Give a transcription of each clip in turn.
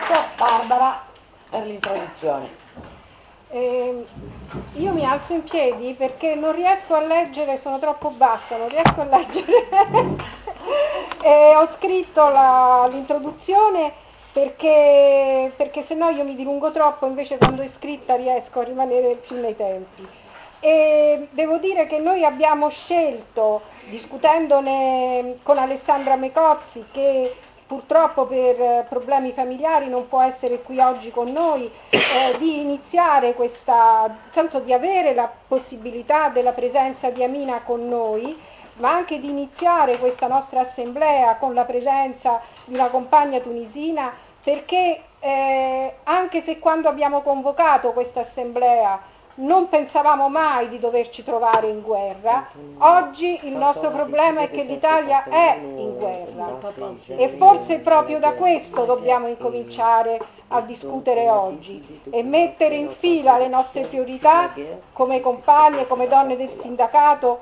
ringrazio Barbara per l'introduzione. Io mi alzo in piedi perché non riesco a leggere, sono troppo bassa, non riesco a leggere. Ho scritto l'introduzione perché se no io mi dilungo troppo, invece quando è scritta riesco a rimanere più nei tempi. E devo dire che noi abbiamo scelto, discutendone con Alessandra Mecozzi, che purtroppo per problemi familiari non può essere qui oggi con noi, di iniziare di avere la possibilità della presenza di Amina con noi, ma anche di iniziare questa nostra assemblea con la presenza di una compagna tunisina, perché anche se quando abbiamo convocato questa assemblea non pensavamo mai di doverci trovare in guerra, oggi il nostro problema è che l'Italia è in guerra e forse proprio da questo dobbiamo incominciare a discutere oggi e mettere in fila le nostre priorità come compagne, come donne del sindacato,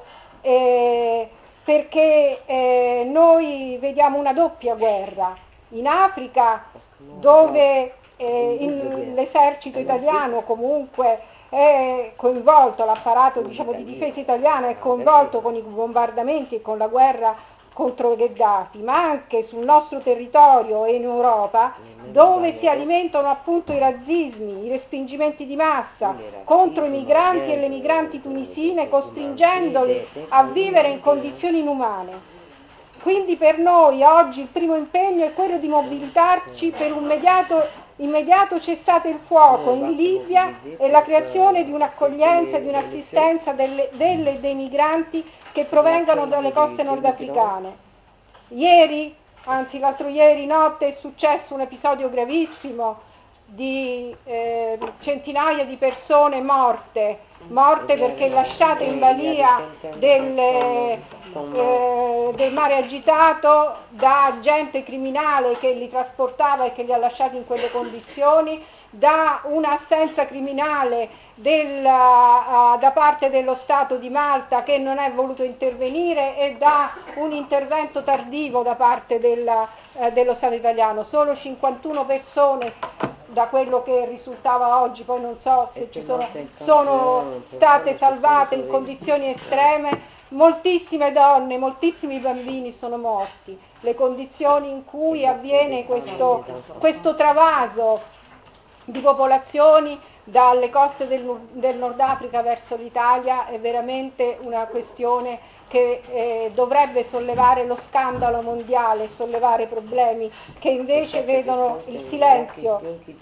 perché noi vediamo una doppia guerra. In Africa, dove l'esercito italiano comunque è coinvolto, l'apparato di difesa italiana è coinvolto con i bombardamenti e con la guerra contro Gheddafi, ma anche sul nostro territorio e in Europa, dove si alimentano appunto i razzismi, i respingimenti di massa contro i migranti e le migranti tunisine, costringendoli a vivere in condizioni inumane. Quindi per noi oggi il primo impegno è quello di mobilitarci per un immediato cessate il fuoco in Libia e la creazione di un'accoglienza e di un'assistenza dei migranti che provengano dalle coste nordafricane. L'altro ieri notte è successo un episodio gravissimo di centinaia di persone morte perché lasciate in balia del mare agitato da gente criminale che li trasportava e che li ha lasciati in quelle condizioni, da un'assenza criminale da parte dello Stato di Malta che non è voluto intervenire e da un intervento tardivo da parte dello Stato italiano. Solo 51 persone, da quello che risultava oggi, poi non so se sono state salvate in condizioni estreme, moltissime donne, moltissimi bambini sono morti. Le condizioni in cui avviene questo travaso di popolazioni dalle coste del Nord Africa verso l'Italia è veramente una questione che dovrebbe sollevare lo scandalo mondiale, sollevare problemi che invece vedono il silenzio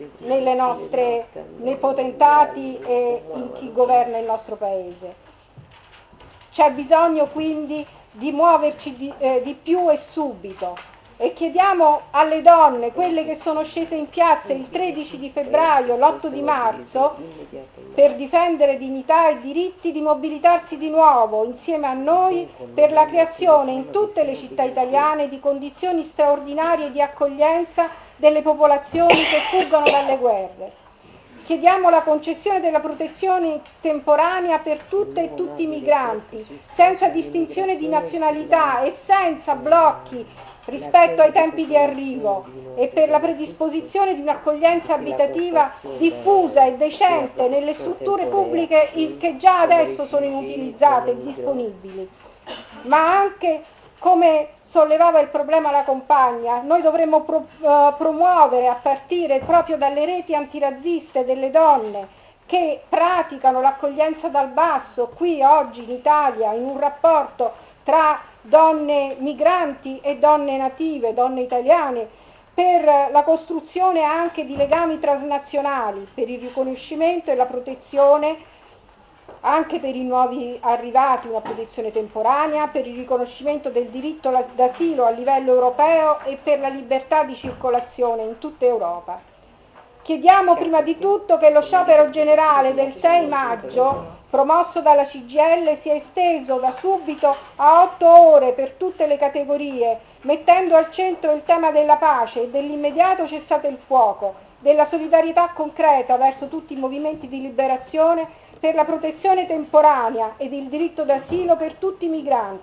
nei potentati e in chi governa il nostro Paese. C'è bisogno quindi di muoverci di più e subito. E chiediamo alle donne, quelle che sono scese in piazza il 13 di febbraio, l'8 di marzo, per difendere dignità e diritti, di mobilitarsi di nuovo insieme a noi per la creazione in tutte le città italiane di condizioni straordinarie di accoglienza delle popolazioni che fuggono dalle guerre. Chiediamo la concessione della protezione temporanea per tutte e tutti i migranti, senza distinzione di nazionalità e senza blocchi rispetto ai tempi di arrivo, e per la predisposizione di un'accoglienza abitativa diffusa e decente nelle strutture pubbliche che già adesso sono inutilizzate e disponibili. Ma anche, come sollevava il problema la compagna, noi dovremmo promuovere a partire proprio dalle reti antirazziste delle donne che praticano l'accoglienza dal basso qui oggi in Italia, in un rapporto tra donne migranti e donne native, donne italiane, per la costruzione anche di legami transnazionali, per il riconoscimento e la protezione anche per i nuovi arrivati, una protezione temporanea, per il riconoscimento del diritto d'asilo a livello europeo e per la libertà di circolazione in tutta Europa. Chiediamo prima di tutto che lo sciopero generale del 6 maggio, promosso dalla CGIL, sia esteso da subito a 8 ore per tutte le categorie, mettendo al centro il tema della pace e dell'immediato cessate il fuoco, della solidarietà concreta verso tutti i movimenti di liberazione, per la protezione temporanea ed il diritto d'asilo per tutti i migranti,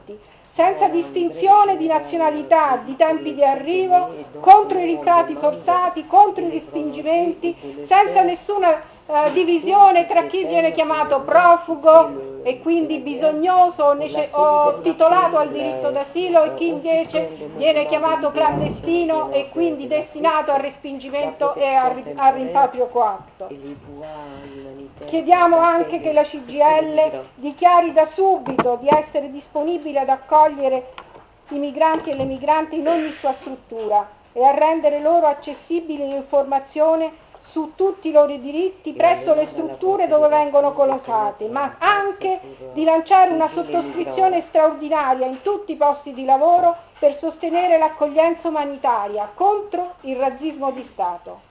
senza distinzione di nazionalità, di tempi di arrivo, contro i rimpatri forzati, contro i respingimenti, senza nessuna divisione tra chi viene chiamato profugo e quindi bisognoso o titolato al diritto d'asilo e chi invece viene chiamato clandestino e quindi destinato al respingimento e al rimpatrio coatto. Chiediamo anche che la CGIL dichiari da subito di essere disponibile ad accogliere i migranti e le migranti in ogni sua struttura e a rendere loro accessibili l'informazione su tutti i loro diritti presso le strutture dove vengono collocate, ma anche di lanciare una sottoscrizione straordinaria in tutti i posti di lavoro per sostenere l'accoglienza umanitaria contro il razzismo di Stato.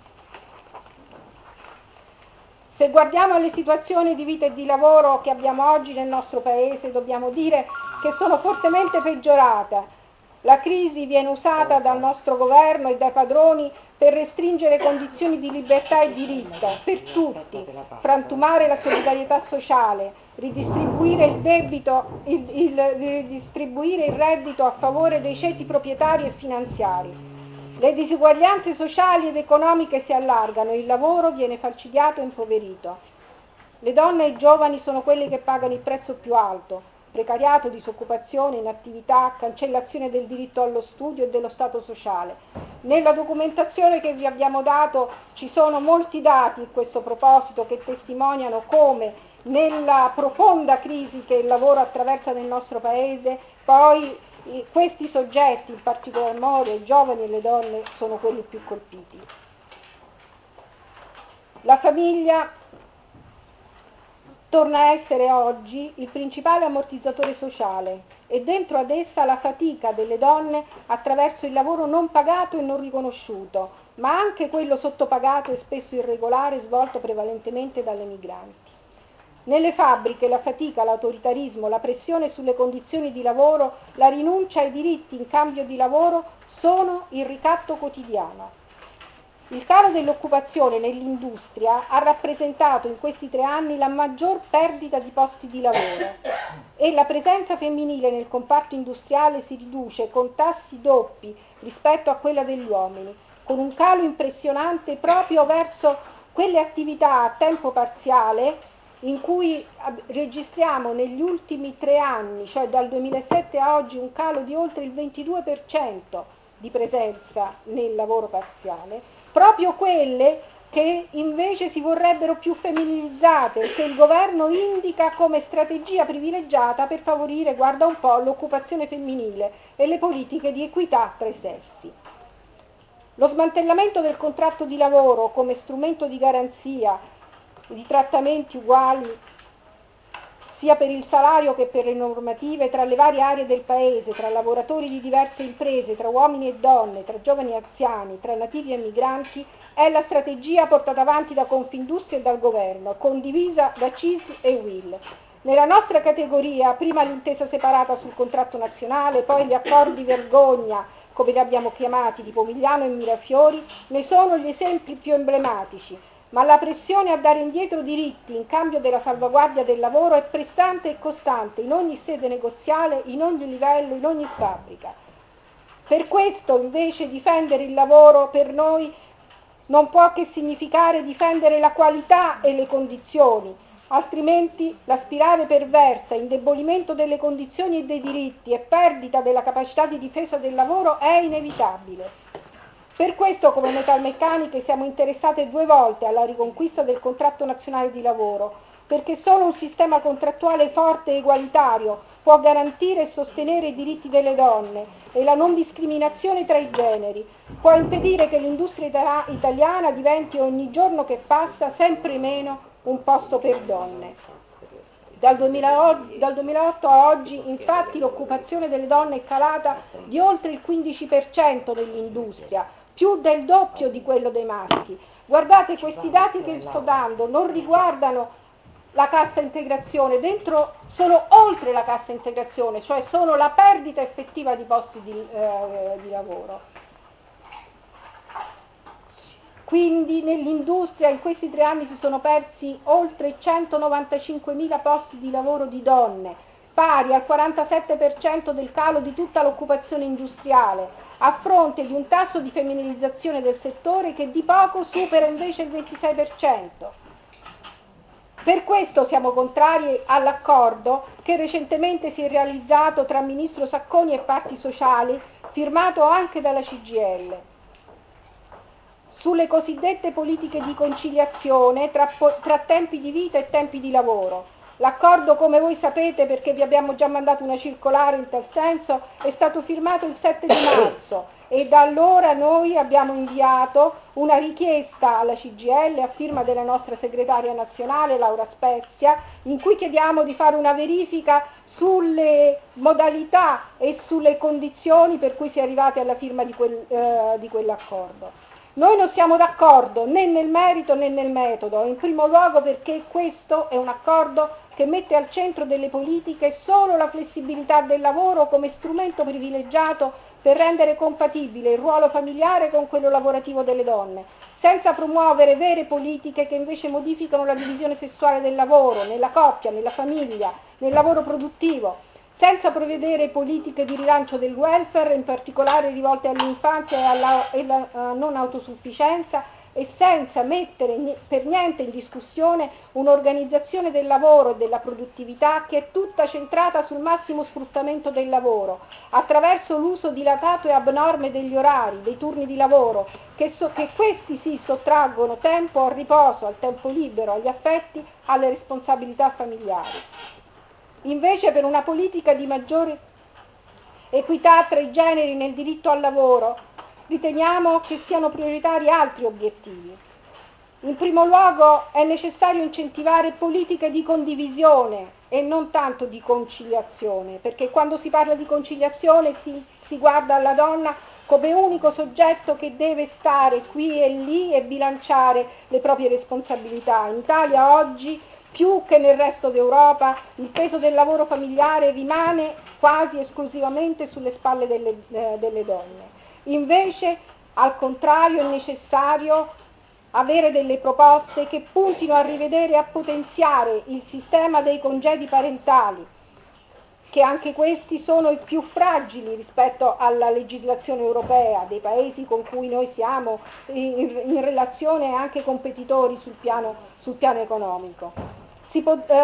Se guardiamo alle situazioni di vita e di lavoro che abbiamo oggi nel nostro Paese, dobbiamo dire che sono fortemente peggiorate. La crisi viene usata dal nostro governo e dai padroni per restringere condizioni di libertà e diritto per tutti, frantumare la solidarietà sociale, ridistribuire il debito, ridistribuire il reddito a favore dei ceti proprietari e finanziari. Le disuguaglianze sociali ed economiche si allargano, il lavoro viene falcidiato e impoverito. Le donne e i giovani sono quelli che pagano il prezzo più alto: precariato, disoccupazione, inattività, cancellazione del diritto allo studio e dello stato sociale. Nella documentazione che vi abbiamo dato ci sono molti dati in questo proposito che testimoniano come nella profonda crisi che il lavoro attraversa nel nostro Paese, poi questi soggetti, in particolar modo i giovani e le donne, sono quelli più colpiti. La famiglia torna a essere oggi il principale ammortizzatore sociale e dentro ad essa la fatica delle donne attraverso il lavoro non pagato e non riconosciuto, ma anche quello sottopagato e spesso irregolare svolto prevalentemente dalle migranti. Nelle fabbriche la fatica, l'autoritarismo, la pressione sulle condizioni di lavoro, la rinuncia ai diritti in cambio di lavoro sono il ricatto quotidiano. Il calo dell'occupazione nell'industria ha rappresentato in questi 3 anni la maggior perdita di posti di lavoro e la presenza femminile nel comparto industriale si riduce con tassi doppi rispetto a quella degli uomini, con un calo impressionante proprio verso quelle attività a tempo parziale in cui registriamo negli ultimi 3 anni, cioè dal 2007 a oggi, un calo di oltre il 22% di presenza nel lavoro parziale, proprio quelle che invece si vorrebbero più femminilizzate e che il governo indica come strategia privilegiata per favorire, guarda un po', l'occupazione femminile e le politiche di equità tra i sessi. Lo smantellamento del contratto di lavoro come strumento di garanzia di trattamenti uguali sia per il salario che per le normative tra le varie aree del paese, tra lavoratori di diverse imprese, tra uomini e donne, tra giovani e anziani, tra nativi e migranti, è la strategia portata avanti da Confindustria e dal governo, condivisa da CIS e UIL. Nella nostra categoria, prima l'intesa separata sul contratto nazionale, poi gli accordi vergogna, come li abbiamo chiamati, di Pomigliano e Mirafiori, ne sono gli esempi più emblematici. Ma la pressione a dare indietro diritti in cambio della salvaguardia del lavoro è pressante e costante in ogni sede negoziale, in ogni livello, in ogni fabbrica. Per questo invece difendere il lavoro per noi non può che significare difendere la qualità e le condizioni, altrimenti la spirale perversa, indebolimento delle condizioni e dei diritti e perdita della capacità di difesa del lavoro è inevitabile. Per questo come Metalmeccaniche siamo interessate 2 volte alla riconquista del contratto nazionale di lavoro, perché solo un sistema contrattuale forte e egualitario può garantire e sostenere i diritti delle donne e la non discriminazione tra i generi, può impedire che l'industria italiana diventi ogni giorno che passa sempre meno un posto per donne. Dal 2008 a oggi, infatti, l'occupazione delle donne è calata di oltre il 15% nell'industria, più del doppio di quello dei maschi. Guardate, questi dati che sto dando non riguardano la cassa integrazione, dentro sono oltre la cassa integrazione, cioè sono la perdita effettiva di posti di lavoro. Quindi nell'industria in questi 3 anni si sono persi oltre 195.000 posti di lavoro di donne, pari al 47% del calo di tutta l'occupazione industriale, a fronte di un tasso di femminilizzazione del settore che di poco supera invece il 26%. Per questo siamo contrari all'accordo che recentemente si è realizzato tra ministro Sacconi e parti sociali, firmato anche dalla CGIL, sulle cosiddette politiche di conciliazione tra tempi di vita e tempi di lavoro. L'accordo, come voi sapete, perché vi abbiamo già mandato una circolare in tal senso, è stato firmato il 7 di marzo e da allora noi abbiamo inviato una richiesta alla CGIL a firma della nostra segretaria nazionale Laura Spezia, in cui chiediamo di fare una verifica sulle modalità e sulle condizioni per cui si è arrivati alla firma di quell'accordo. Noi non siamo d'accordo né nel merito né nel metodo, in primo luogo perché questo è un accordo che mette al centro delle politiche solo la flessibilità del lavoro come strumento privilegiato per rendere compatibile il ruolo familiare con quello lavorativo delle donne, senza promuovere vere politiche che invece modificano la divisione sessuale del lavoro, nella coppia, nella famiglia, nel lavoro produttivo, senza prevedere politiche di rilancio del welfare, in particolare rivolte all'infanzia e alla non autosufficienza, e senza mettere per niente in discussione un'organizzazione del lavoro e della produttività che è tutta centrata sul massimo sfruttamento del lavoro, attraverso l'uso dilatato e abnorme degli orari, dei turni di lavoro, che questi si sottraggono tempo al riposo, al tempo libero, agli affetti, alle responsabilità familiari. Invece, per una politica di maggiore equità tra i generi nel diritto al lavoro, riteniamo che siano prioritari altri obiettivi. In primo luogo è necessario incentivare politiche di condivisione e non tanto di conciliazione, perché quando si parla di conciliazione si guarda alla donna come unico soggetto che deve stare qui e lì e bilanciare le proprie responsabilità. In Italia oggi, più che nel resto d'Europa, il peso del lavoro familiare rimane quasi esclusivamente sulle spalle delle donne. Invece, al contrario, è necessario avere delle proposte che puntino a rivedere e a potenziare il sistema dei congedi parentali, che anche questi sono i più fragili rispetto alla legislazione europea dei paesi con cui noi siamo in relazione anche competitori sul piano economico. Si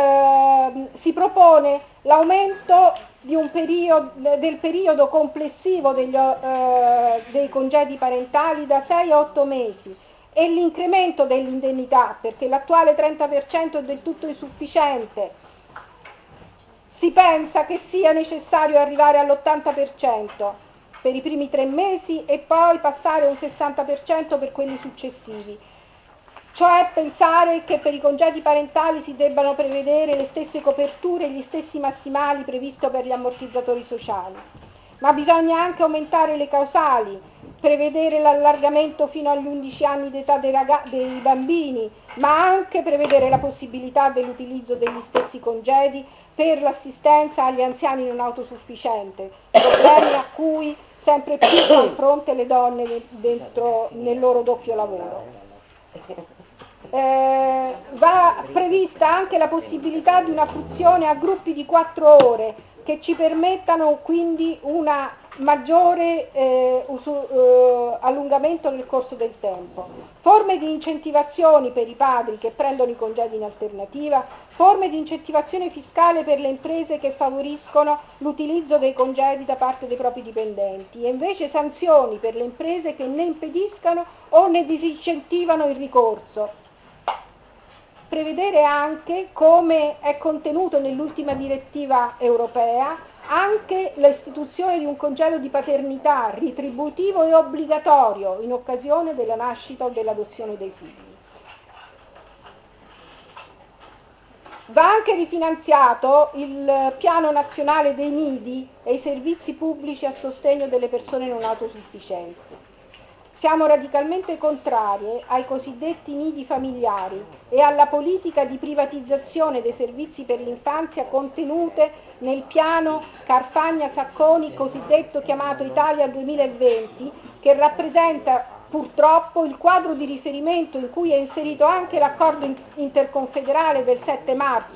propone l'aumento del periodo complessivo dei congedi parentali da 6 a 8 mesi e l'incremento dell'indennità, perché l'attuale 30% è del tutto insufficiente. Si pensa che sia necessario arrivare all'80% per i primi 3 mesi e poi passare a un 60% per quelli successivi. Cioè pensare che per i congedi parentali si debbano prevedere le stesse coperture e gli stessi massimali previsti per gli ammortizzatori sociali. Ma bisogna anche aumentare le causali, prevedere l'allargamento fino agli 11 anni d'età dei bambini, ma anche prevedere la possibilità dell'utilizzo degli stessi congedi per l'assistenza agli anziani non autosufficienti, problemi a cui sempre più fanno fronte le donne nel loro doppio lavoro. Va prevista anche la possibilità di una fruizione a gruppi di 4 ore che ci permettano quindi un maggiore allungamento nel corso del tempo, forme di incentivazioni per i padri che prendono i congedi in alternativa, forme di incentivazione fiscale per le imprese che favoriscono l'utilizzo dei congedi da parte dei propri dipendenti e invece sanzioni per le imprese che ne impediscano o ne disincentivano il ricorso. Prevedere anche, come è contenuto nell'ultima direttiva europea, anche l'istituzione di un congedo di paternità retributivo e obbligatorio in occasione della nascita o dell'adozione dei figli. Va anche rifinanziato il piano nazionale dei nidi e i servizi pubblici a sostegno delle persone non autosufficienti. Siamo radicalmente contrarie ai cosiddetti nidi familiari e alla politica di privatizzazione dei servizi per l'infanzia contenute nel piano Carfagna-Sacconi, cosiddetto chiamato Italia 2020, che rappresenta purtroppo il quadro di riferimento in cui è inserito anche l'accordo interconfederale del 7 marzo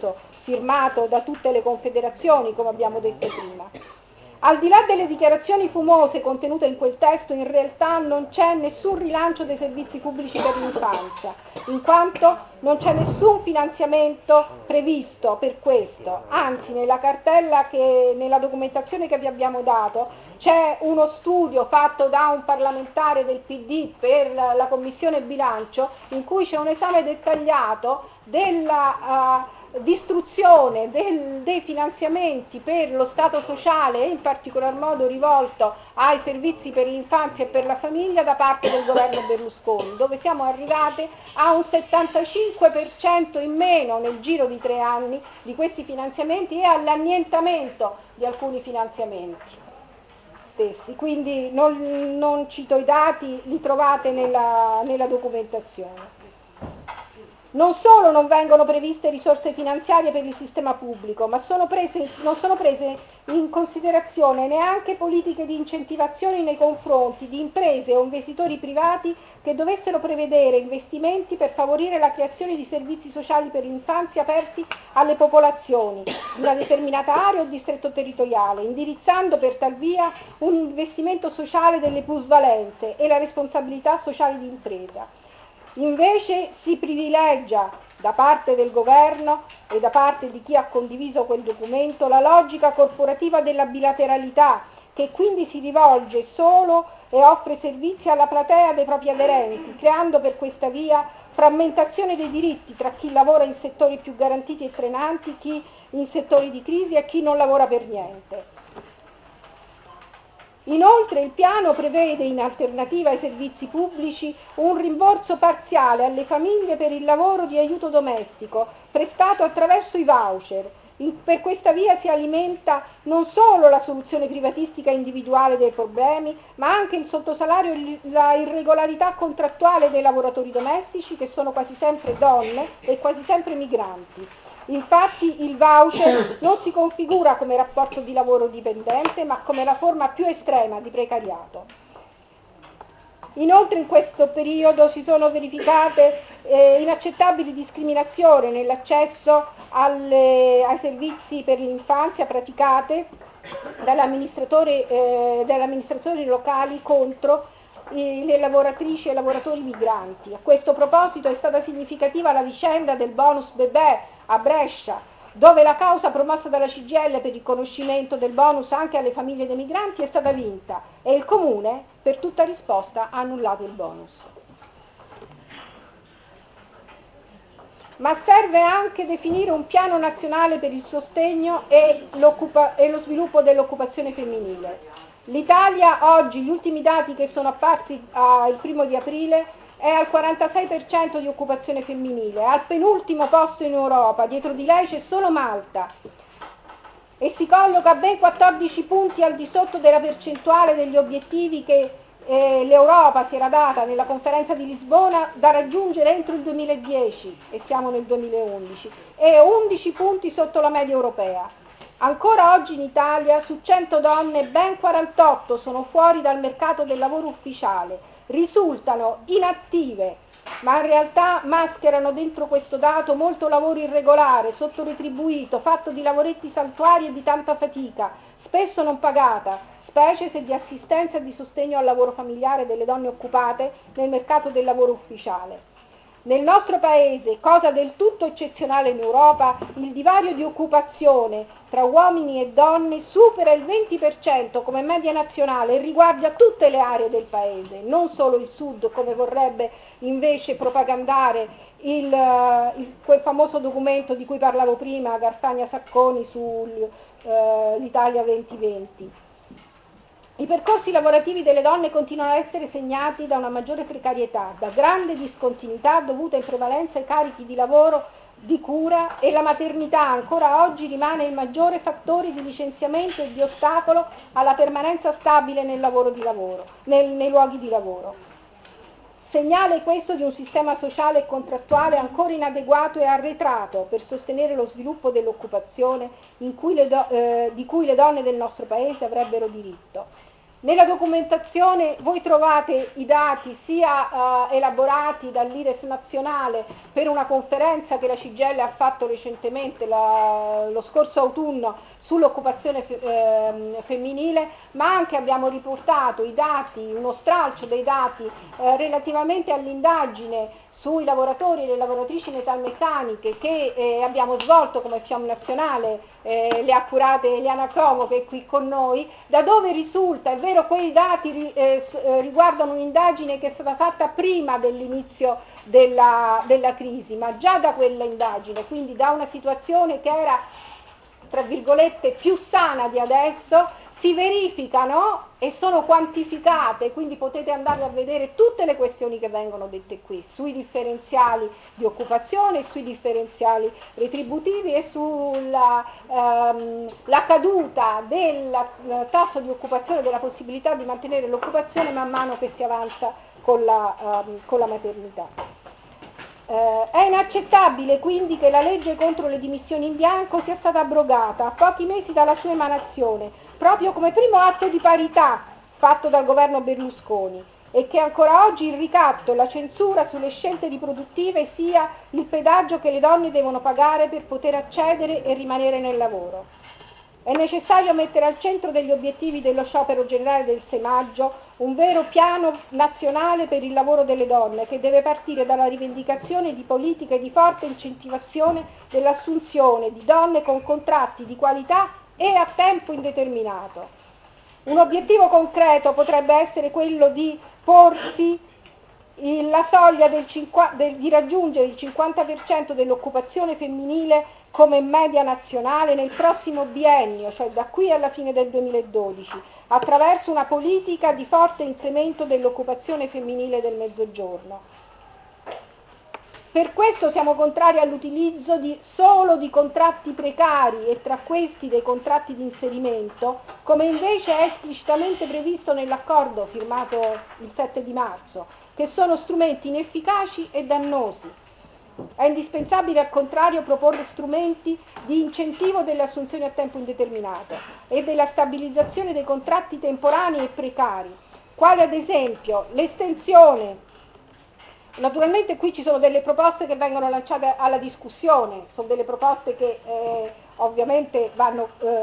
firmato da tutte le confederazioni, come abbiamo detto prima. Al di là delle dichiarazioni fumose contenute in quel testo, in realtà non c'è nessun rilancio dei servizi pubblici per l'infanzia, in quanto non c'è nessun finanziamento previsto per questo. Anzi, nella cartella, nella documentazione che vi abbiamo dato, c'è uno studio fatto da un parlamentare del PD per la Commissione Bilancio, in cui c'è un esame dettagliato della distruzione dei finanziamenti per lo Stato sociale e in particolar modo rivolto ai servizi per l'infanzia e per la famiglia da parte del governo Berlusconi, dove siamo arrivati a un 75% in meno nel giro di 3 anni di questi finanziamenti e all'annientamento di alcuni finanziamenti stessi. Quindi non cito i dati, li trovate nella documentazione. Non solo non vengono previste risorse finanziarie per il sistema pubblico, ma non sono prese in considerazione neanche politiche di incentivazione nei confronti di imprese o investitori privati che dovessero prevedere investimenti per favorire la creazione di servizi sociali per l'infanzia aperti alle popolazioni di una determinata area o distretto territoriale, indirizzando per tal via un investimento sociale delle plusvalenze e la responsabilità sociale di impresa. Invece si privilegia da parte del governo e da parte di chi ha condiviso quel documento la logica corporativa della bilateralità, che quindi si rivolge solo e offre servizi alla platea dei propri aderenti, creando per questa via frammentazione dei diritti tra chi lavora in settori più garantiti e frenanti, chi in settori di crisi e chi non lavora per niente. Inoltre il piano prevede in alternativa ai servizi pubblici un rimborso parziale alle famiglie per il lavoro di aiuto domestico prestato attraverso i voucher. Per questa via si alimenta non solo la soluzione privatistica individuale dei problemi, ma anche il sottosalario e la irregolarità contrattuale dei lavoratori domestici, che sono quasi sempre donne e quasi sempre migranti. Infatti il voucher non si configura come rapporto di lavoro dipendente, ma come la forma più estrema di precariato. Inoltre in questo periodo si sono verificate inaccettabili discriminazioni nell'accesso ai servizi per l'infanzia praticate dalle amministrazioni locali contro le lavoratrici e i lavoratori migranti. A questo proposito è stata significativa la vicenda del bonus bebè a Brescia, dove la causa promossa dalla CGIL per il riconoscimento del bonus anche alle famiglie dei migranti è stata vinta e il Comune, per tutta risposta, ha annullato il bonus. Ma serve anche definire un piano nazionale per il sostegno e lo sviluppo dell'occupazione femminile. L'Italia oggi, gli ultimi dati che sono apparsi il 1° di aprile, è al 46% di occupazione femminile, al penultimo posto in Europa, dietro di lei c'è solo Malta e si colloca ben 14 punti al di sotto della percentuale degli obiettivi che l'Europa si era data nella conferenza di Lisbona da raggiungere entro il 2010 e siamo nel 2011 e 11 punti sotto la media europea. Ancora oggi in Italia su 100 donne ben 48 sono fuori dal mercato del lavoro ufficiale, risultano inattive, ma in realtà mascherano dentro questo dato molto lavoro irregolare, sottoretribuito, fatto di lavoretti saltuari e di tanta fatica, spesso non pagata, specie se di assistenza e di sostegno al lavoro familiare delle donne occupate nel mercato del lavoro ufficiale. Nel nostro paese, cosa del tutto eccezionale in Europa, il divario di occupazione tra uomini e donne supera il 20% come media nazionale e riguarda tutte le aree del paese, non solo il sud, come vorrebbe invece propagandare quel famoso documento di cui parlavo prima, Garfagna Sacconi, sull'Italia 2020. I percorsi lavorativi delle donne continuano a essere segnati da una maggiore precarietà, da grande discontinuità dovuta in prevalenza ai carichi di lavoro di cura e la maternità ancora oggi rimane il maggiore fattore di licenziamento e di ostacolo alla permanenza stabile nei luoghi di lavoro. Segnale questo di un sistema sociale e contrattuale ancora inadeguato e arretrato per sostenere lo sviluppo dell'occupazione di cui le donne del nostro paese avrebbero diritto. Nella documentazione voi trovate i dati sia elaborati dall'IRES nazionale per una conferenza che la CGIL ha fatto recentemente, lo scorso autunno, sull'occupazione femminile, ma anche abbiamo riportato i dati, uno stralcio dei dati relativamente all'indagine sui lavoratori e le lavoratrici metalmeccaniche che abbiamo svolto come FIOM nazionale, le ha curate Eliana Como che è qui con noi, da dove risulta, è vero, quei dati riguardano un'indagine che è stata fatta prima dell'inizio della crisi, ma già da quella indagine, quindi da una situazione che era, tra virgolette, più sana di adesso, si verificano e sono quantificate, quindi potete andare a vedere tutte le questioni che vengono dette qui, sui differenziali di occupazione, sui differenziali retributivi e sulla la caduta del tasso di occupazione, della possibilità di mantenere l'occupazione man mano che si avanza con la maternità. È inaccettabile quindi che la legge contro le dimissioni in bianco sia stata abrogata a pochi mesi dalla sua emanazione, proprio come primo atto di parità fatto dal governo Berlusconi, e che ancora oggi il ricatto e la censura sulle scelte riproduttive sia il pedaggio che le donne devono pagare per poter accedere e rimanere nel lavoro. È necessario mettere al centro degli obiettivi dello sciopero generale del 6 maggio un vero piano nazionale per il lavoro delle donne, che deve partire dalla rivendicazione di politiche di forte incentivazione dell'assunzione di donne con contratti di qualità e a tempo indeterminato. Un obiettivo concreto potrebbe essere quello di porsi la soglia di raggiungere il 50% dell'occupazione femminile come media nazionale nel prossimo biennio, cioè da qui alla fine del 2012, attraverso una politica di forte incremento dell'occupazione femminile del Mezzogiorno. Per questo siamo contrari all'utilizzo solo di contratti precari e tra questi dei contratti di inserimento, come invece è esplicitamente previsto nell'accordo firmato il 7 di marzo, che sono strumenti inefficaci e dannosi. È indispensabile al contrario proporre strumenti di incentivo delle assunzioni a tempo indeterminato e della stabilizzazione dei contratti temporanei e precari, quale ad esempio l'estensione. Naturalmente qui ci sono delle proposte che vengono lanciate alla discussione, sono delle proposte che ovviamente vanno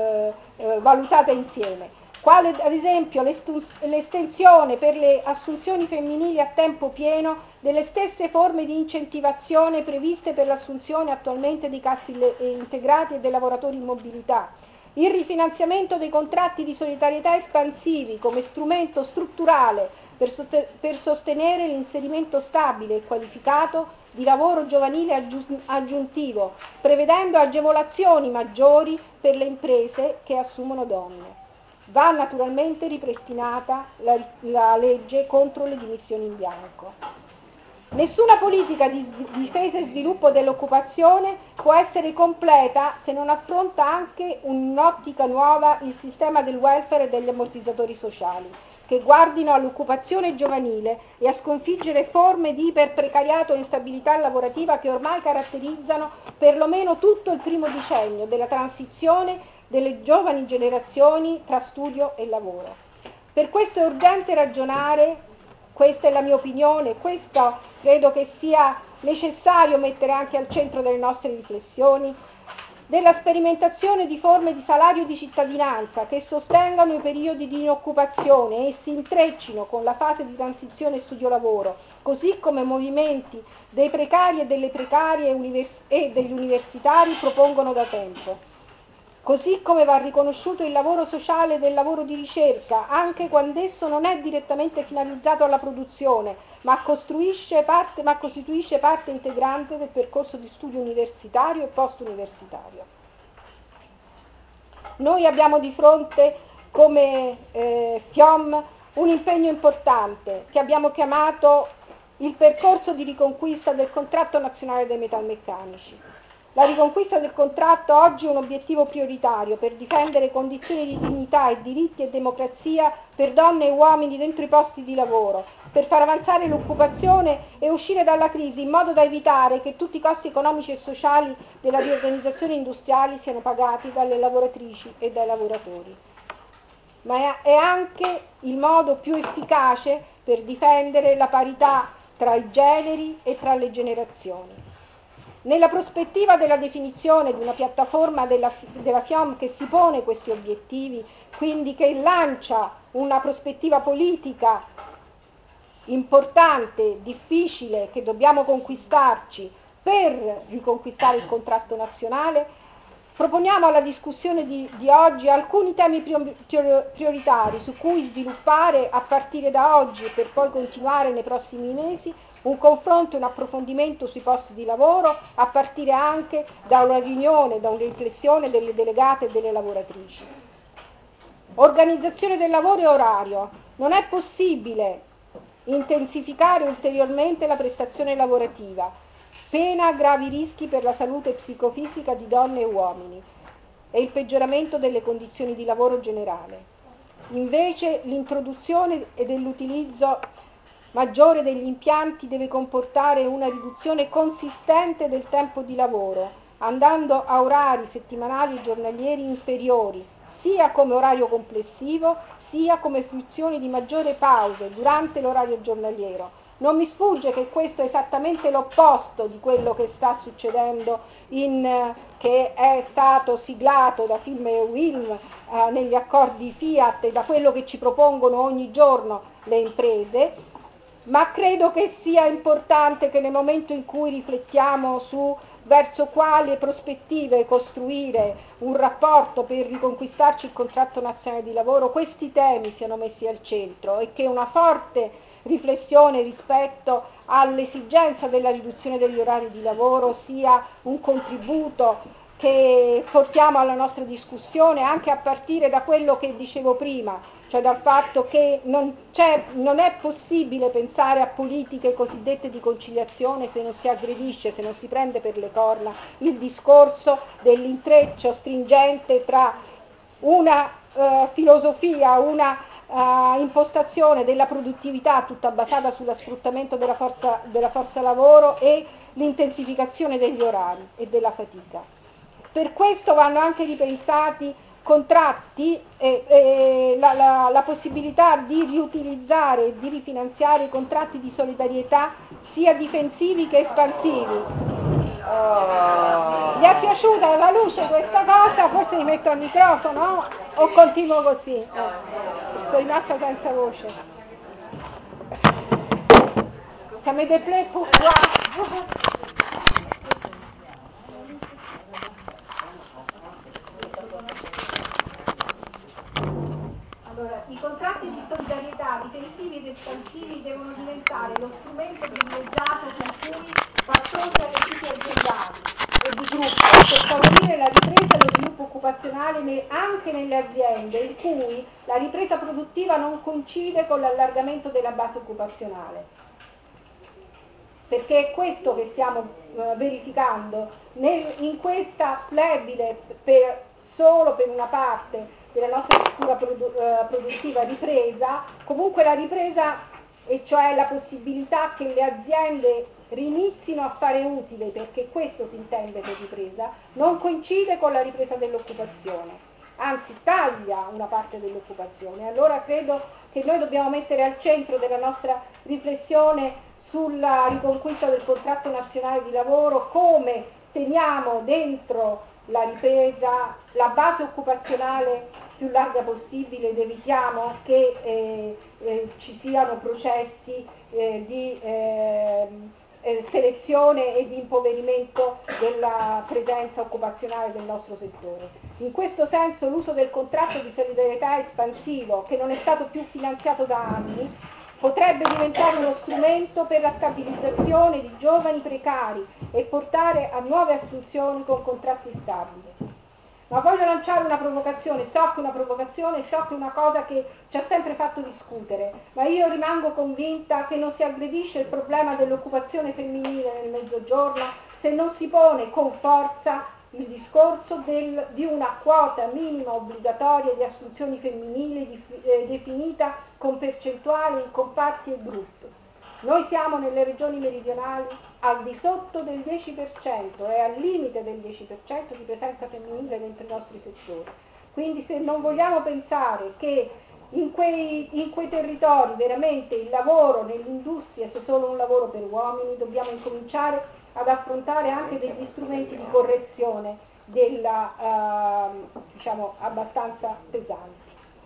valutate insieme, quale ad esempio l'estensione per le assunzioni femminili a tempo pieno delle stesse forme di incentivazione previste per l'assunzione attualmente di cassi integrati e dei lavoratori in mobilità, il rifinanziamento dei contratti di solidarietà espansivi come strumento strutturale per sostenere l'inserimento stabile e qualificato di lavoro giovanile aggiuntivo, prevedendo agevolazioni maggiori per le imprese che assumono donne. Va naturalmente ripristinata la legge contro le dimissioni in bianco. Nessuna politica di difesa e sviluppo dell'occupazione può essere completa se non affronta anche un'ottica nuova il sistema del welfare e degli ammortizzatori sociali, che guardino all'occupazione giovanile e a sconfiggere forme di iperprecariato e instabilità lavorativa che ormai caratterizzano perlomeno tutto il primo decennio della transizione delle giovani generazioni tra studio e lavoro. Per questo è urgente ragionare, questa è la mia opinione, questo credo che sia necessario mettere anche al centro delle nostre riflessioni, della sperimentazione di forme di salario di cittadinanza che sostengano i periodi di inoccupazione e si intreccino con la fase di transizione studio-lavoro, così come movimenti dei precari e delle precarie e degli universitari propongono da tempo. Così come va riconosciuto il lavoro sociale del lavoro di ricerca, anche quando esso non è direttamente finalizzato alla produzione, ma costituisce parte integrante del percorso di studio universitario e post-universitario. Noi abbiamo di fronte come FIOM un impegno importante che abbiamo chiamato il percorso di riconquista del contratto nazionale dei metalmeccanici. La riconquista del contratto oggi è un obiettivo prioritario per difendere condizioni di dignità e diritti e democrazia per donne e uomini dentro i posti di lavoro, per far avanzare l'occupazione e uscire dalla crisi in modo da evitare che tutti i costi economici e sociali della riorganizzazione industriale siano pagati dalle lavoratrici e dai lavoratori. ma è anche il modo più efficace per difendere la parità tra i generi e tra le generazioni. Nella prospettiva della definizione di una piattaforma della FIOM che si pone questi obiettivi, quindi che lancia una prospettiva politica importante, difficile, che dobbiamo conquistarci per riconquistare il contratto nazionale, proponiamo alla discussione di oggi alcuni temi prioritari su cui sviluppare a partire da oggi e per poi continuare nei prossimi mesi un confronto e un approfondimento sui posti di lavoro, a partire anche da una riunione, da una riflessione delle delegate e delle lavoratrici. Organizzazione del lavoro e orario. Non è possibile intensificare ulteriormente la prestazione lavorativa, pena gravi rischi per la salute psicofisica di donne e uomini e il peggioramento delle condizioni di lavoro generale. Invece l'introduzione e dell'utilizzo maggiore degli impianti deve comportare una riduzione consistente del tempo di lavoro, andando a orari settimanali e giornalieri inferiori, sia come orario complessivo, sia come fruizione di maggiore pause durante l'orario giornaliero. Non mi sfugge che questo è esattamente l'opposto di quello che sta succedendo che è stato siglato da Film e Wilm negli accordi Fiat e da quello che ci propongono ogni giorno le imprese, ma credo che sia importante che nel momento in cui riflettiamo verso quali prospettive costruire un rapporto per riconquistarci il contratto nazionale di lavoro, questi temi siano messi al centro e che una forte riflessione rispetto all'esigenza della riduzione degli orari di lavoro sia un contributo che portiamo alla nostra discussione anche a partire da quello che dicevo prima, cioè dal fatto che non è possibile pensare a politiche cosiddette di conciliazione se non si aggredisce, se non si prende per le corna il discorso dell'intreccio stringente tra una filosofia, una impostazione della produttività tutta basata sullo sfruttamento della forza lavoro e l'intensificazione degli orari e della fatica. Per questo vanno anche ripensati contratti e la possibilità di riutilizzare e di rifinanziare i contratti di solidarietà sia difensivi che espansivi. Vi è piaciuta alla luce questa cosa? Forse mi metto al microfono o continuo così? Sono rimasta senza voce. Ça me déplaît pourquoi? Allora, i contratti di solidarietà difensivi ed espansivi devono diventare lo strumento privilegiato con cui far fronte alle crisi aziendali e di gruppo per favorire la ripresa e lo sviluppo occupazionale anche nelle aziende in cui la ripresa produttiva non coincide con l'allargamento della base occupazionale. Perché è questo che stiamo verificando in questa flebile solo per una parte della nostra struttura produttiva ripresa, comunque la ripresa, e cioè la possibilità che le aziende rinizino a fare utile, perché questo si intende per ripresa, non coincide con la ripresa dell'occupazione, anzi taglia una parte dell'occupazione. Allora credo che noi dobbiamo mettere al centro della nostra riflessione sulla riconquista del contratto nazionale di lavoro come teniamo dentro la ripresa, la base occupazionale più larga possibile ed evitiamo che ci siano processi di selezione e di impoverimento della presenza occupazionale del nostro settore. In questo senso l'uso del contratto di solidarietà espansivo, che non è stato più finanziato da anni, potrebbe diventare uno strumento per la stabilizzazione di giovani precari e portare a nuove assunzioni con contratti stabili. Ma voglio lanciare una provocazione, so che è una cosa che ci ha sempre fatto discutere, ma io rimango convinta che non si aggredisce il problema dell'occupazione femminile nel Mezzogiorno se non si pone con forza il discorso di una quota minima obbligatoria di assunzioni femminili definita con percentuali in comparti e gruppi. Noi siamo nelle regioni meridionali al di sotto del 10% e al limite del 10% di presenza femminile dentro i nostri settori. Quindi se non vogliamo pensare che in quei territori veramente il lavoro nell'industria sia solo un lavoro per uomini, dobbiamo incominciare ad affrontare anche degli strumenti di correzione diciamo, abbastanza pesanti.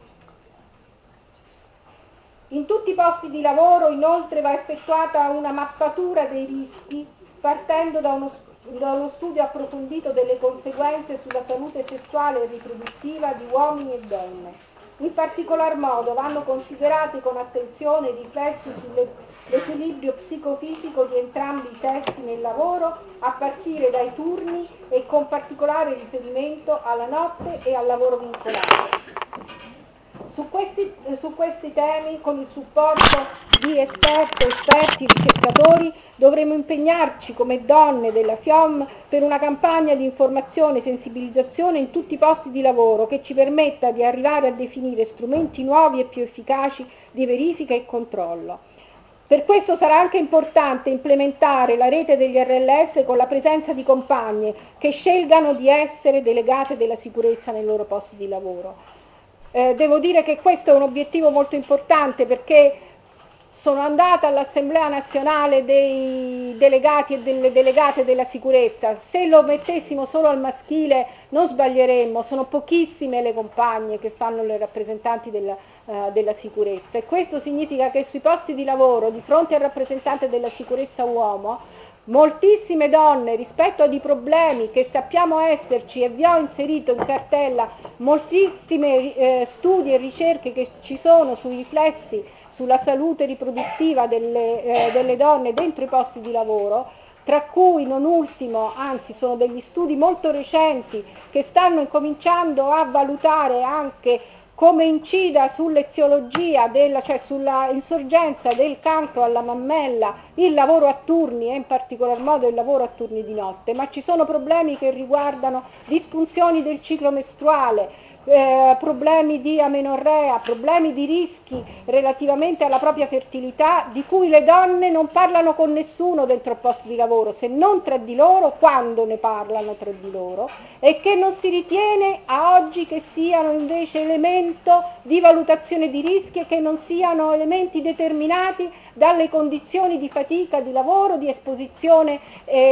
In tutti i posti di lavoro inoltre va effettuata una mappatura dei rischi partendo da uno studio approfondito delle conseguenze sulla salute sessuale e riproduttiva di uomini e donne. In particolar modo vanno considerati con attenzione i riflessi sull'equilibrio psicofisico di entrambi i sessi nel lavoro a partire dai turni e con particolare riferimento alla notte e al lavoro vincolato. Su questi temi, con il supporto di esperti, ricercatori, dovremo impegnarci come donne della FIOM per una campagna di informazione e sensibilizzazione in tutti i posti di lavoro che ci permetta di arrivare a definire strumenti nuovi e più efficaci di verifica e controllo. Per questo sarà anche importante implementare la rete degli RLS con la presenza di compagne che scelgano di essere delegate della sicurezza nei loro posti di lavoro. Devo dire che questo è un obiettivo molto importante perché sono andata all'Assemblea nazionale dei delegati e delle delegate della sicurezza. Se lo mettessimo solo al maschile non sbaglieremmo, sono pochissime le compagne che fanno le rappresentanti della sicurezza e questo significa che sui posti di lavoro di fronte al rappresentante della sicurezza uomo moltissime donne rispetto ai problemi che sappiamo esserci, e vi ho inserito in cartella moltissimi studi e ricerche che ci sono sui riflessi sulla salute riproduttiva delle donne dentro i posti di lavoro, tra cui non ultimo, anzi sono degli studi molto recenti che stanno incominciando a valutare anche come incida sull'eziologia, cioè sulla insorgenza del cancro alla mammella, il lavoro a turni e in particolar modo il lavoro a turni di notte, ma ci sono problemi che riguardano disfunzioni del ciclo mestruale, problemi di amenorrea, problemi di rischi relativamente alla propria fertilità, di cui le donne non parlano con nessuno dentro il posto di lavoro, se non tra di loro, quando ne parlano tra di loro, e che non si ritiene a oggi che siano invece elemento di valutazione di rischi e che non siano elementi determinati dalle condizioni di fatica di lavoro, di esposizione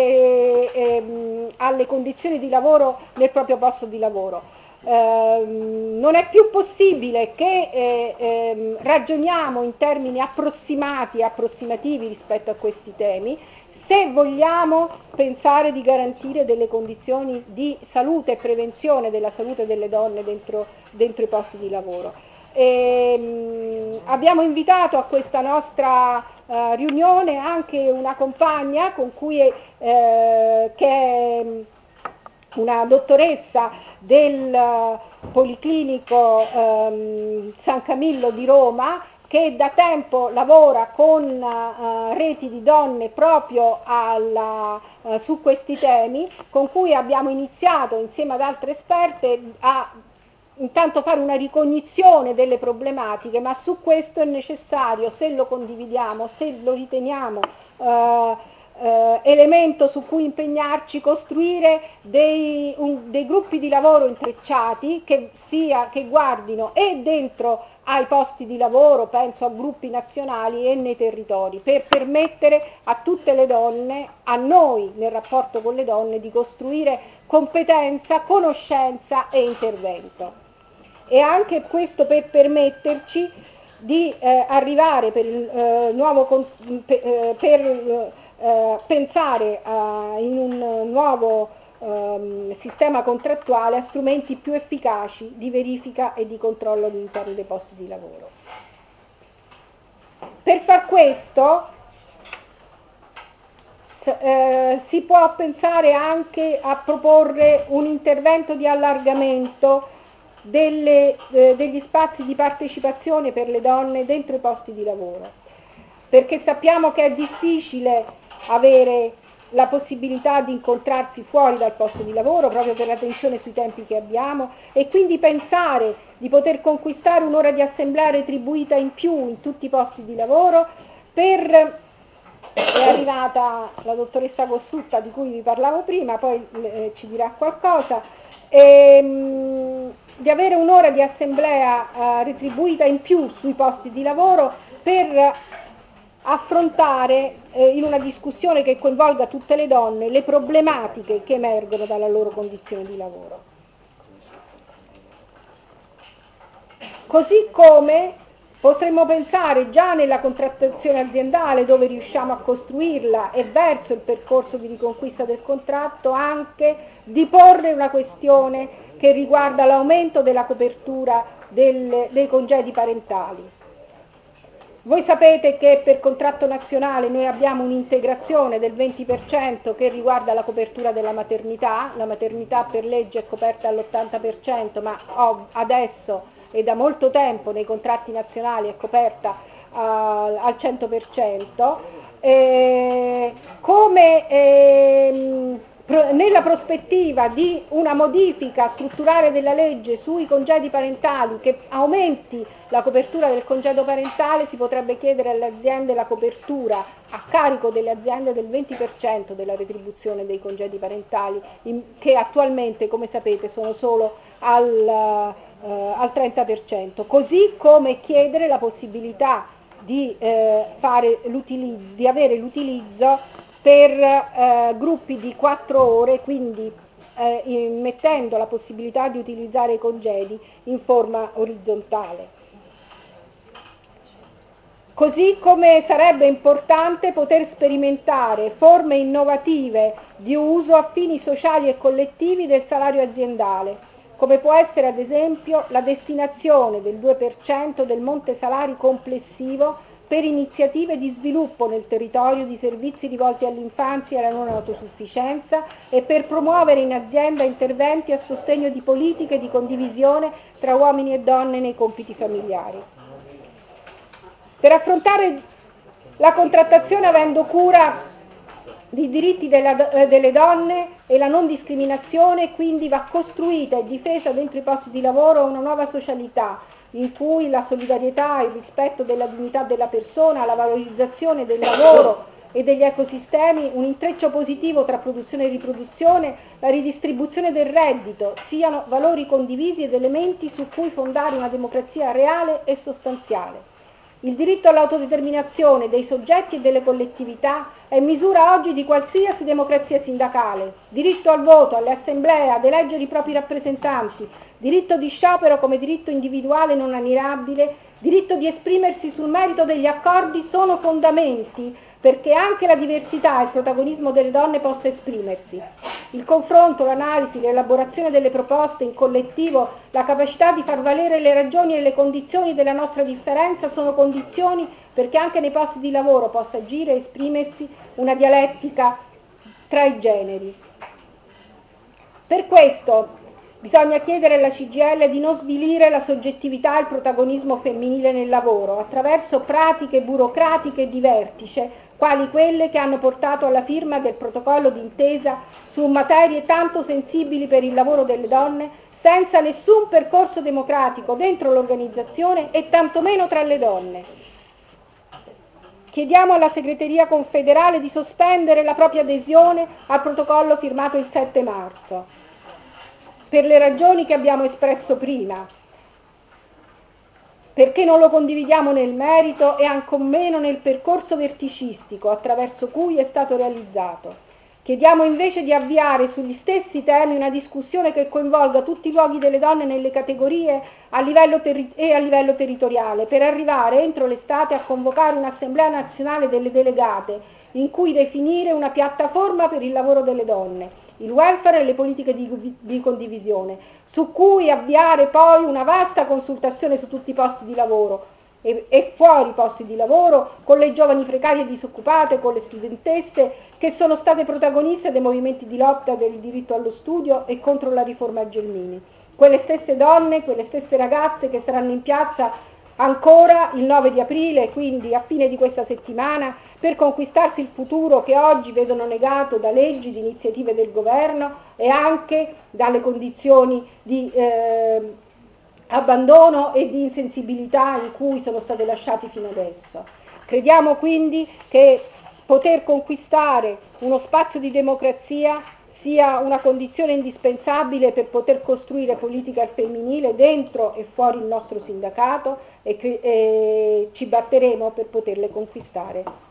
alle condizioni di lavoro nel proprio posto di lavoro. Non è più possibile che ragioniamo in termini approssimativi rispetto a questi temi se vogliamo pensare di garantire delle condizioni di salute e prevenzione della salute delle donne dentro i posti di lavoro. Abbiamo invitato a questa nostra riunione anche una compagna con cui che è una dottoressa del Policlinico San Camillo di Roma, che da tempo lavora con reti di donne proprio su questi temi, con cui abbiamo iniziato insieme ad altre esperte a intanto fare una ricognizione delle problematiche, ma su questo è necessario, se lo condividiamo, se lo riteniamo elemento su cui impegnarci, costruire dei gruppi di lavoro intrecciati che guardino e dentro ai posti di lavoro, penso a gruppi nazionali e nei territori, per permettere a tutte le donne, a noi nel rapporto con le donne, di costruire competenza, conoscenza e intervento. E anche questo per permetterci di arrivare pensare in un nuovo sistema contrattuale a strumenti più efficaci di verifica e di controllo all'interno dei posti di lavoro. Per far questo si può pensare anche a proporre un intervento di allargamento degli spazi di partecipazione per le donne dentro i posti di lavoro, perché sappiamo che è difficile avere la possibilità di incontrarsi fuori dal posto di lavoro proprio per la tensione sui tempi che abbiamo, e quindi pensare di poter conquistare un'ora di assemblea retribuita in più in tutti i posti di lavoro. È arrivata la dottoressa Cossutta di cui vi parlavo prima, poi ci dirà qualcosa. di avere un'ora di assemblea retribuita in più sui posti di lavoro per affrontare in una discussione che coinvolga tutte le donne le problematiche che emergono dalla loro condizione di lavoro. Così come potremmo pensare già nella contrattazione aziendale, dove riusciamo a costruirla, e verso il percorso di riconquista del contratto, anche di porre una questione che riguarda l'aumento della copertura dei congedi parentali. Voi sapete che per contratto nazionale noi abbiamo un'integrazione del 20% che riguarda la copertura della maternità. La maternità per legge è coperta all'80%, ma adesso e da molto tempo nei contratti nazionali è coperta al 100%, nella prospettiva di una modifica strutturale della legge sui congedi parentali che aumenti la copertura del congedo parentale, si potrebbe chiedere alle aziende la copertura a carico delle aziende del 20% della retribuzione dei congedi parentali, che attualmente, come sapete, sono solo al 30%, così come chiedere la possibilità di avere l'utilizzo per gruppi di 4 ore, quindi mettendo la possibilità di utilizzare i congedi in forma orizzontale. Così come sarebbe importante poter sperimentare forme innovative di uso a fini sociali e collettivi del salario aziendale, come può essere ad esempio la destinazione del 2% del monte salari complessivo per iniziative di sviluppo nel territorio di servizi rivolti all'infanzia e alla non autosufficienza e per promuovere in azienda interventi a sostegno di politiche di condivisione tra uomini e donne nei compiti familiari. Per affrontare la contrattazione avendo cura dei diritti delle donne e la non discriminazione, quindi va costruita e difesa dentro i posti di lavoro una nuova socialità in cui la solidarietà, il rispetto della dignità della persona, la valorizzazione del lavoro e degli ecosistemi, un intreccio positivo tra produzione e riproduzione, la ridistribuzione del reddito, siano valori condivisi ed elementi su cui fondare una democrazia reale e sostanziale. Il diritto all'autodeterminazione dei soggetti e delle collettività è misura oggi di qualsiasi democrazia sindacale. Diritto al voto, alle assemblee, ad eleggere i propri rappresentanti, diritto di sciopero come diritto individuale non alienabile, diritto di esprimersi sul merito degli accordi sono fondamenti perché anche la diversità e il protagonismo delle donne possa esprimersi. Il confronto, l'analisi, l'elaborazione delle proposte in collettivo, la capacità di far valere le ragioni e le condizioni della nostra differenza sono condizioni perché anche nei posti di lavoro possa agire e esprimersi una dialettica tra i generi. Per questo bisogna chiedere alla CGIL di non svilire la soggettività e il protagonismo femminile nel lavoro attraverso pratiche burocratiche di vertice, quali quelle che hanno portato alla firma del protocollo d'intesa su materie tanto sensibili per il lavoro delle donne, senza nessun percorso democratico dentro l'organizzazione e tantomeno tra le donne. Chiediamo alla segreteria confederale di sospendere la propria adesione al protocollo firmato il 7 marzo, per le ragioni che abbiamo espresso prima, perché non lo condividiamo nel merito e ancor meno nel percorso verticistico attraverso cui è stato realizzato. Chiediamo invece di avviare sugli stessi temi una discussione che coinvolga tutti i luoghi delle donne nelle categorie a livello territoriale, per arrivare entro l'estate a convocare un'assemblea nazionale delle delegate in cui definire una piattaforma per il lavoro delle donne, il welfare e le politiche di condivisione, su cui avviare poi una vasta consultazione su tutti i posti di lavoro e fuori i posti di lavoro, con le giovani precarie e disoccupate, con le studentesse che sono state protagoniste dei movimenti di lotta del diritto allo studio e contro la riforma Gelmini. Quelle stesse donne, quelle stesse ragazze che saranno in piazza ancora il 9 di aprile, quindi a fine di questa settimana, per conquistarsi il futuro che oggi vedono negato da leggi, di iniziative del governo e anche dalle condizioni di abbandono e di insensibilità in cui sono state lasciati fino adesso. Crediamo quindi che poter conquistare uno spazio di democrazia sia una condizione indispensabile per poter costruire politica al femminile dentro e fuori il nostro sindacato e ci batteremo per poterle conquistare.